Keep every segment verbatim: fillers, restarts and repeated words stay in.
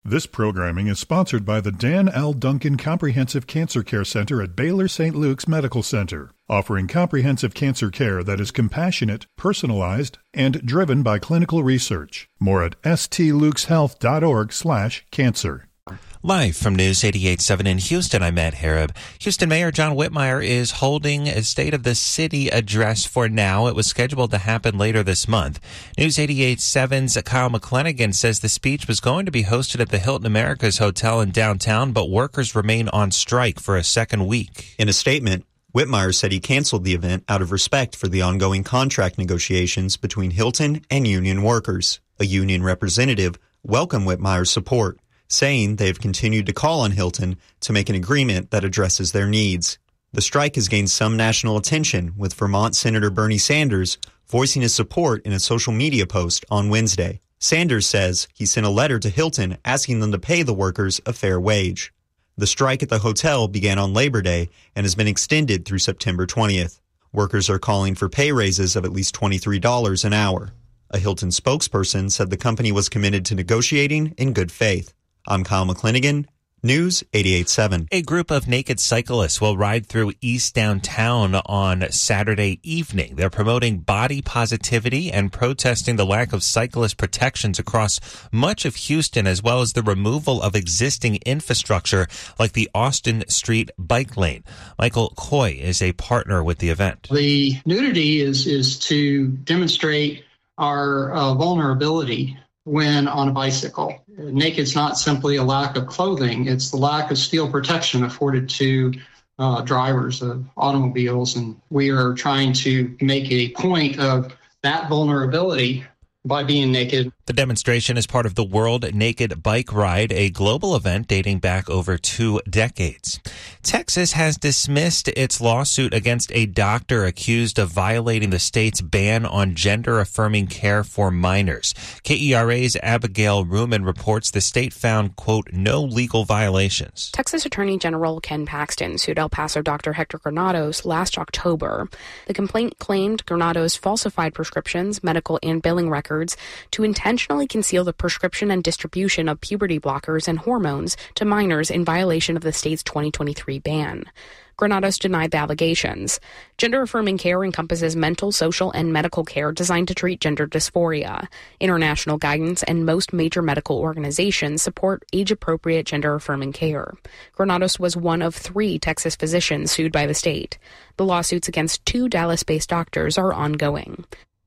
This programming is sponsored by the Dan L. Duncan Comprehensive Cancer Care Center at Baylor Saint Luke's Medical Center, offering comprehensive cancer care that is compassionate, personalized, and driven by clinical research. More at stlukeshealth.org slash cancer. Live from News eighty-eight point seven in Houston, I'm Matt Harab. Houston Mayor John Whitmire is holding a State of the City address for now. It was scheduled to happen later this month. News eighty-eight point seven's Kyle McClanagan says the speech was going to be hosted at the Hilton Americas Hotel in downtown, but workers remain on strike for a second week. In a statement, Whitmire said he canceled the event out of respect for the ongoing contract negotiations between Hilton and union workers. A union representative welcomed Whitmire's support, saying they have continued to call on Hilton to make an agreement that addresses their needs. The strike has gained some national attention, with Vermont Senator Bernie Sanders voicing his support in a social media post on Wednesday. Sanders says he sent a letter to Hilton asking them to pay the workers a fair wage. The strike at the hotel began on Labor Day and has been extended through September twentieth. Workers are calling for pay raises of at least twenty-three dollars an hour. A Hilton spokesperson said the company was committed to negotiating in good faith. I'm Kyle McClanagan, News eighty-eight point seven. A group of naked cyclists will ride through East Downtown on Saturday evening. They're promoting body positivity and protesting the lack of cyclist protections across much of Houston, as well as the removal of existing infrastructure like the Austin Street bike lane. Michael Coy is a partner with the event. The nudity is, is to demonstrate our uh, vulnerability when on a bicycle. Naked's not simply a lack of clothing, it's the lack of steel protection afforded to uh, drivers of automobiles, and we are trying to make a point of that vulnerability by being naked. The demonstration is part of the World Naked Bike Ride, a global event dating back over two decades. Texas has dismissed its lawsuit against a doctor accused of violating the state's ban on gender-affirming care for minors. K E R A's Abigail Ruman reports the state found, quote, no legal violations. Texas Attorney General Ken Paxton sued El Paso doctor Hector Granados last October. The complaint claimed Granados falsified prescriptions, medical and billing records to intentionally conceal the prescription and distribution of puberty blockers and hormones to minors in violation of the state's twenty twenty-three ban. Granados denied the allegations. Gender-affirming care encompasses mental, social, and medical care designed to treat gender dysphoria. International guidance and most major medical organizations support age-appropriate gender-affirming care. Granados was one of three Texas physicians sued by the state. The lawsuits against two Dallas-based doctors are ongoing.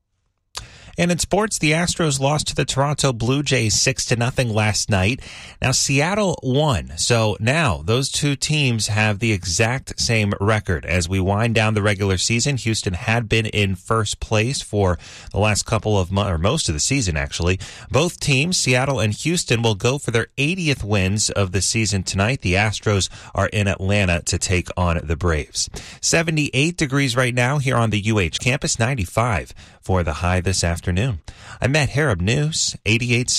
And in sports, the Astros lost to the Toronto Blue Jays six to nothing last night. Now, Seattle won. So now those two teams have the exact same record. As we wind down the regular season, Houston had been in first place for the last couple of months, or most of the season, actually. Both teams, Seattle and Houston, will go for their eightieth wins of the season tonight. The Astros are in Atlanta to take on the Braves. seventy-eight degrees right now here on the U H campus, ninety-five for the high this afternoon. I'm Matt Harab, News eighty-eight point seven.